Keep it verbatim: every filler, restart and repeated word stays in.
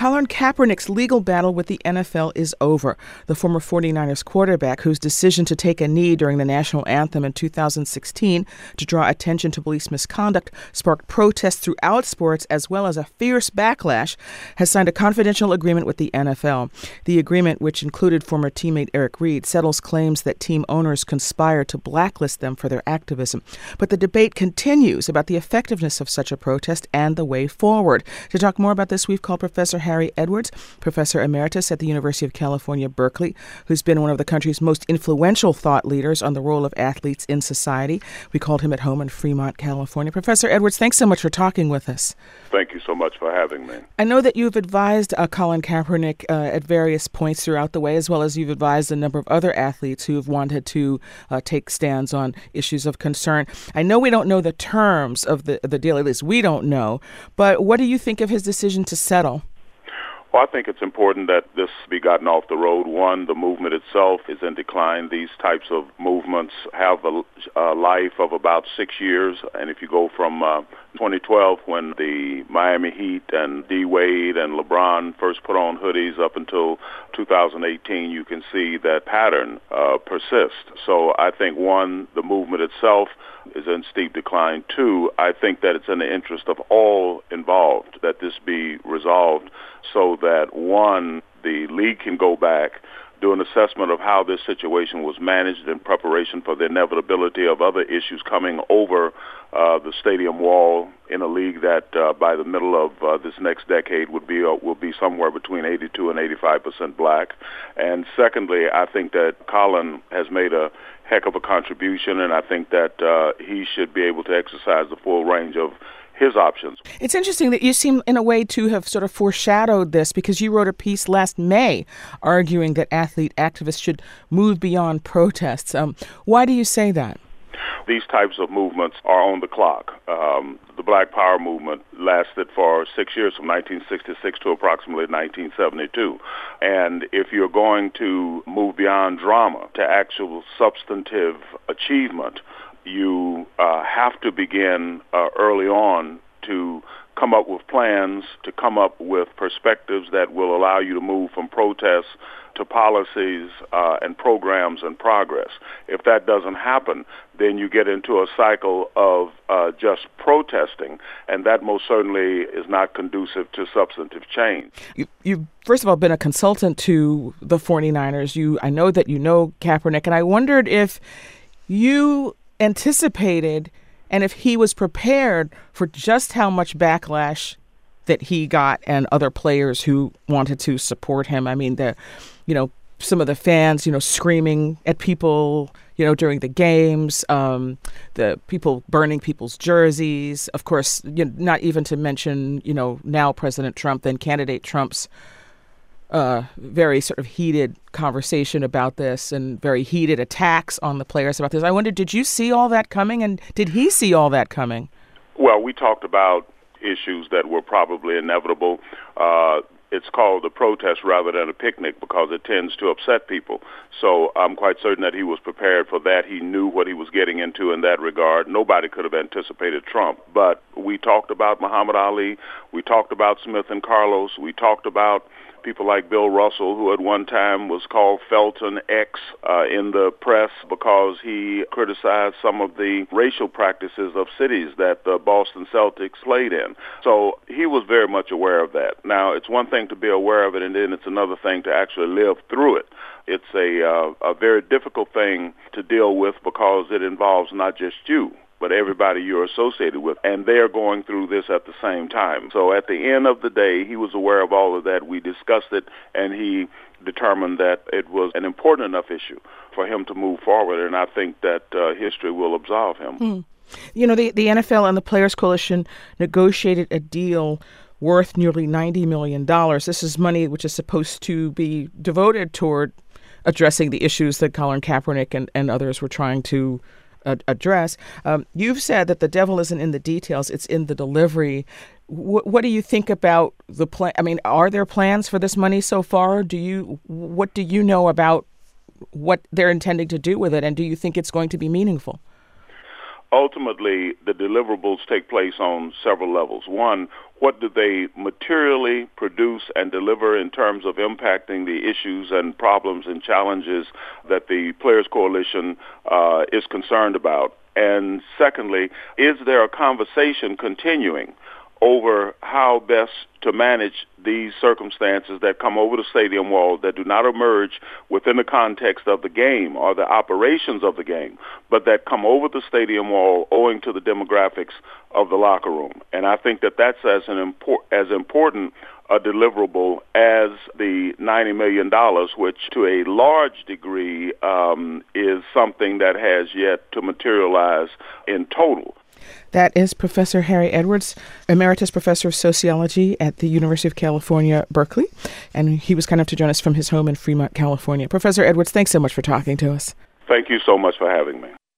Colin Kaepernick's legal battle with the N F L is over. The former forty-niners quarterback, whose decision to take a knee during the national anthem in two thousand sixteen to draw attention to police misconduct sparked protests throughout sports as well as a fierce backlash, has signed a confidential agreement with the N F L. The agreement, which included former teammate Eric Reid, settles claims that team owners conspired to blacklist them for their activism. But the debate continues about the effectiveness of such a protest and the way forward. To talk more about this, we've called Professor Harry Edwards, Professor Emeritus at the University of California, Berkeley, who's been one of the country's most influential thought leaders on the role of athletes in society. We called him at home in Fremont, California. Professor Edwards, thanks so much for talking with us. Thank you so much for having me. I know that you've advised uh, Colin Kaepernick uh, at various points throughout the way, as well as you've advised a number of other athletes who have wanted to uh, take stands on issues of concern. I know we don't know the terms of the, the deal, at least we don't know, but what do you think of his decision to settle? Well, I think it's important that this be gotten off the road. One, the movement itself is in decline. These types of movements have a, a life of about six years. And if you go from uh, twenty twelve, when the Miami Heat and D. Wade and LeBron first put on hoodies up until two thousand eighteen, you can see that pattern uh, persist. So I think, one, the movement itself is in steep decline. Two, I think that it's in the interest of all involved that this be resolved so that, one, the league can go back, do an assessment of how this situation was managed in preparation for the inevitability of other issues coming over uh, the stadium wall in a league that uh, by the middle of uh, this next decade would be uh, will be somewhere between eighty-two and eighty-five percent black. And secondly, I think that Colin has made a heck of a contribution, and I think that uh, he should be able to exercise the full range of his options. It's interesting that you seem, in a way, to have sort of foreshadowed this, because you wrote a piece last May arguing that athlete activists should move beyond protests. Um, why do you say that? These types of movements are on the clock. Um, the Black Power movement lasted for six years, from nineteen sixty-six to approximately nineteen seventy-two. And if you're going to move beyond drama to actual substantive achievement, you uh, have to begin uh, early on to come up with plans, to come up with perspectives that will allow you to move from protests to policies uh, and programs and progress. If that doesn't happen, then you get into a cycle of uh, just protesting, and that most certainly is not conducive to substantive change. You, you've, first of all, been a consultant to the forty-niners. You, I know that you know Kaepernick, and I wondered if you anticipated and if he was prepared for just how much backlash that he got and other players who wanted to support him. I mean, the, you know, some of the fans, you know, screaming at people, you know, during the games, um, the people burning people's jerseys. Of course, you know, not even to mention, you know, now President Trump, then candidate Trump's uh, very sort of heated conversation about this and very heated attacks on the players about this. I wondered, did you see all that coming, and did he see all that coming? Well, we talked about issues that were probably inevitable. Uh, it's called a protest rather than a picnic because it tends to upset people. So I'm quite certain that he was prepared for that. He knew what he was getting into in that regard. Nobody could have anticipated Trump. But we talked about Muhammad Ali. We talked about Smith and Carlos. We talked about people like Bill Russell, who at one time was called Felton X uh, in the press because he criticized some of the racial practices of cities that the Boston Celtics played in. So he was very much aware of that. Now, it's one thing to be aware of it, and then it's another thing to actually live through it. It's a, uh, a very difficult thing to deal with because it involves not just you, but everybody you're associated with, and they're going through this at the same time. So at the end of the day, he was aware of all of that. We discussed it, and he determined that it was an important enough issue for him to move forward, and I think that uh, history will absolve him. Hmm. You know, the, the N F L and the Players Coalition negotiated a deal worth nearly ninety million dollars. This is money which is supposed to be devoted toward addressing the issues that Colin Kaepernick and, and others were trying to address. Um, you've said that the devil isn't in the details, it's in the delivery. W- what do you think about the plan? I mean, are there plans for this money so far? Do you, what do you know about what they're intending to do with it? And do you think it's going to be meaningful? ultimately the deliverables take place on several levels. One, what do they materially produce and deliver in terms of impacting the issues and problems and challenges that the Players Coalition uh, is concerned about? And secondly, is there a conversation continuing over how best to manage these circumstances that come over the stadium wall that do not emerge within the context of the game or the operations of the game, but that come over the stadium wall owing to the demographics of the locker room. And I think that that's as an import, as important a deliverable as the ninety million dollars, which to a large degree um, is something that has yet to materialize in total. That is Professor Harry Edwards, Emeritus Professor of Sociology at the University of California, Berkeley. And he was kind enough to join us from his home in Fremont, California. Professor Edwards, thanks so much for talking to us. Thank you so much for having me.